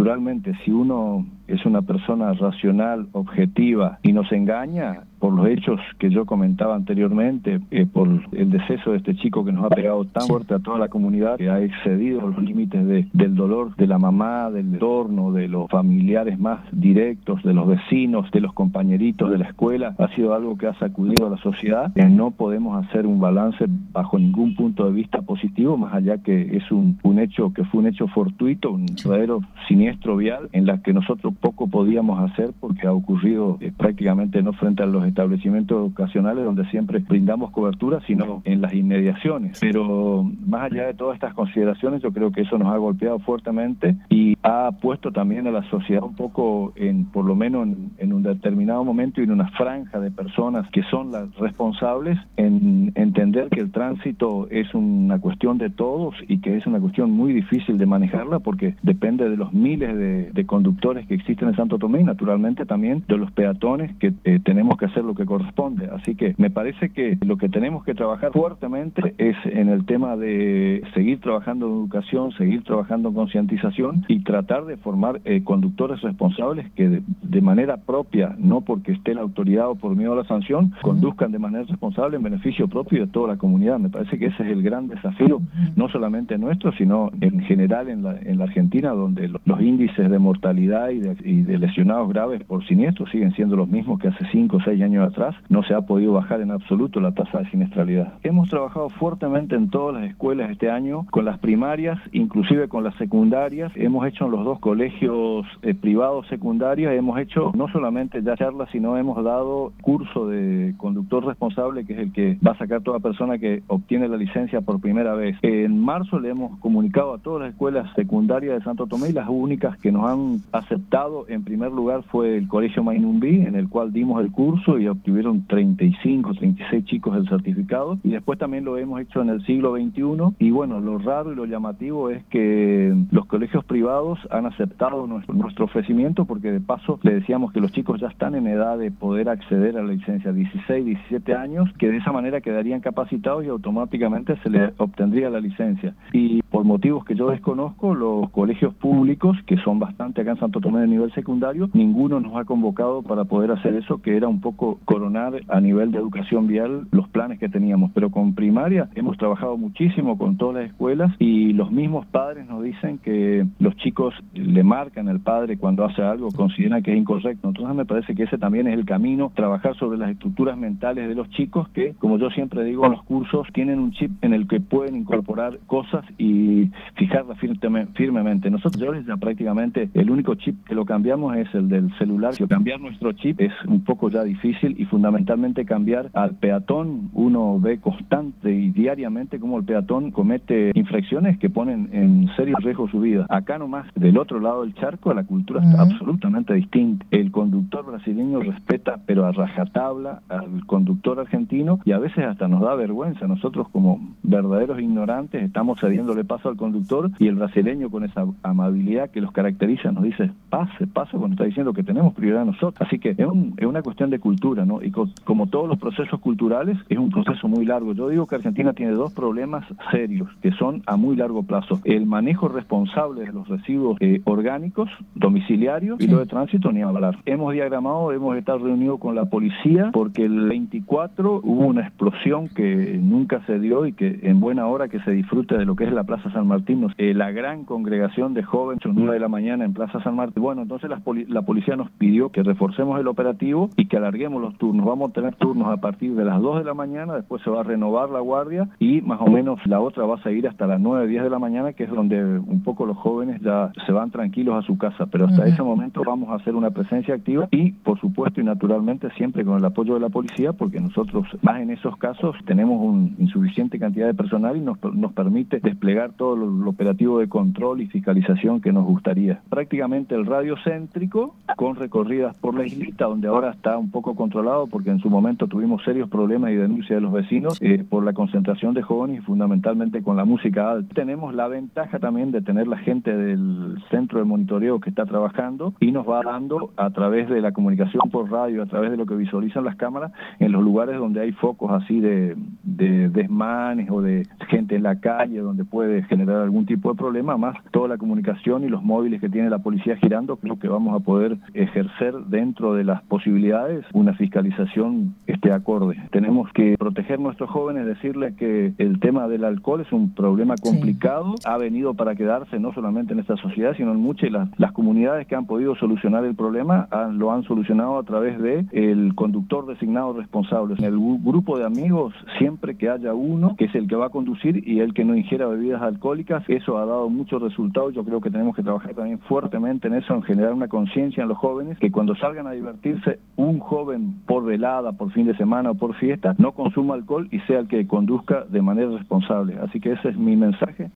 naturalmente, si uno es una persona racional, objetiva y nos engaña por los hechos que yo comentaba anteriormente, por el deceso de este chico que nos ha pegado tan fuerte a toda la comunidad, que ha excedido los límites del dolor de la mamá, del entorno, de los familiares más directos, de los vecinos, de los compañeritos de la escuela, ha sido algo que ha sacudido a la sociedad. No podemos hacer un balance bajo ningún punto de vista positivo, más allá que es un hecho que fue un hecho fortuito, un verdadero siniestro vial, en la que nosotros poco podíamos hacer porque ha ocurrido prácticamente no frente a los establecimientos educacionales donde siempre brindamos cobertura, sino en las inmediaciones. Pero más allá de todas estas consideraciones, yo creo que eso nos ha golpeado fuertemente y ha puesto también a la sociedad un poco, por lo menos en un determinado momento y en una franja de personas que son las responsables, en entender que el tránsito es una cuestión de todos y que es una cuestión muy difícil de manejarla porque depende de los miles de conductores que existen en Santo Tomé y naturalmente también de los peatones que tenemos que hacer lo que corresponde. Así que me parece que lo que tenemos que trabajar fuertemente es en el tema de seguir trabajando en educación, seguir trabajando en concientización y tratar de formar conductores responsables que de manera propia, no porque esté la autoridad o por miedo a la sanción, conduzcan de manera responsable en beneficio propio de toda la comunidad. Me parece que ese es el gran desafío, no solamente nuestro, sino en general en la Argentina, donde los índices de mortalidad y de lesionados graves por siniestros siguen siendo los mismos que hace 5 o 6 años atrás. No se ha podido bajar en absoluto la tasa de siniestralidad. Hemos trabajado fuertemente en todas las escuelas este año, con las primarias, inclusive con las secundarias. Hemos hecho en los 2 colegios privados secundarios, hemos hecho no solamente ya charlas, sino hemos dado curso de conductor responsable, que es el que va a sacar toda persona que obtiene la licencia por primera vez. En marzo le hemos comunicado a todas las escuelas secundarias de Santo Tomé y las únicas que nos han aceptado en primer lugar fue el Colegio Mainumbí, en el cual dimos el curso y obtuvieron 35, 36 chicos el certificado, y después también lo hemos hecho en el siglo XXI, y bueno, lo raro y lo llamativo es que los colegios privados han aceptado nuestro ofrecimiento, porque de paso le decíamos que los chicos ya están en edad de poder acceder a la licencia, 16, 17 años, que de esa manera quedarían capacitados y automáticamente se les obtendría la licencia. Y por motivos que yo desconozco, los colegios públicos, que son bastante acá en Santo Tomé de nivel secundario, ninguno nos ha convocado para poder hacer eso, que era un poco coronar a nivel de educación vial los planes que teníamos. Pero con primaria hemos trabajado muchísimo con todas las escuelas y los mismos padres nos dicen que los chicos le marcan al padre cuando hace algo, consideran que es incorrecto. Entonces me parece que ese también es el camino, trabajar sobre las estructuras mentales de los chicos que, como yo siempre digo en los cursos, tienen un chip en el que pueden incorporar cosas y fijarlas firmemente. Nosotros ya prácticamente el único chip que lo cambiamos es el del celular. Cambiar nuestro chip es un poco ya difícil y fundamentalmente cambiar al peatón. Uno ve constante y diariamente cómo el peatón comete infracciones que ponen en serio riesgo su vida. Acá nomás, del otro lado del charco, la cultura está absolutamente distinta. El conductor brasileño respeta, pero a rajatabla, al conductor argentino, y a veces hasta nos da vergüenza. Nosotros como verdaderos ignorantes estamos cediéndole paso al conductor y el brasileño, con esa amabilidad que los caracteriza, nos dice pase cuando está diciendo que tenemos prioridad a nosotros. Así que es una cuestión de cultura, ¿no? Y como todos los procesos culturales, es un proceso muy largo. Yo digo que Argentina tiene 2 problemas serios que son a muy largo plazo: el manejo responsable de los residuos orgánicos domiciliarios y lo de tránsito, ni hablar. Hemos estado reunidos con la policía porque el 24 hubo una explosión que nunca se dio y que en buena hora que se disfrute de lo que es la Plaza San Martín. La gran congregación de jóvenes, 9 de la mañana en Plaza San Martín. Bueno, entonces la policía nos pidió que reforcemos el operativo y que alarguemos los turnos. Vamos a tener turnos a partir de las 2 de la mañana, después se va a renovar la guardia y más o menos la otra va a seguir hasta las 9, 10 de la mañana, que es donde un poco los jóvenes ya se van tranquilos a su casa, pero hasta ese momento vamos a hacer una presencia activa y por supuesto y naturalmente siempre con el apoyo de la policía, porque nosotros más en esos casos tenemos una insuficiente cantidad de personal y nos permite desplegar todo lo operativo de control y fiscalización que nos gustaría. Prácticamente el radio radio céntrico con recorridas por la islita, donde ahora está un poco controlado porque en su momento tuvimos serios problemas y denuncias de los vecinos por la concentración de jóvenes y fundamentalmente con la música alta. Tenemos la ventaja también de tener la gente del centro de monitoreo que está trabajando y nos va dando a través de la comunicación por radio, a través de lo que visualizan las cámaras, en los lugares donde hay focos así de desmanes o de gente en la calle donde puede generar algún tipo de problema, más toda la comunicación y los móviles que tiene la policía girando. Creo que vamos a poder ejercer dentro de las posibilidades una fiscalización acorde. Tenemos que proteger a nuestros jóvenes, decirles que el tema del alcohol es un problema complicado, ha venido para quedarse no solamente en esta sociedad, sino en muchas. Las comunidades que han podido solucionar el problema lo han solucionado a través de el conductor designado responsable. En el grupo de amigos, siempre que haya uno que es el que va a conducir y el que no ingiera bebidas alcohólicas, eso ha dado muchos resultados. Yo creo que tenemos que trabajar también fuertemente en eso, en generar una conciencia en los jóvenes, que cuando salgan a divertirse, un joven por velada, por fin de semana o por fiesta, no consuma alcohol y sea el que conduzca de manera responsable. Así que ese es mi mensaje.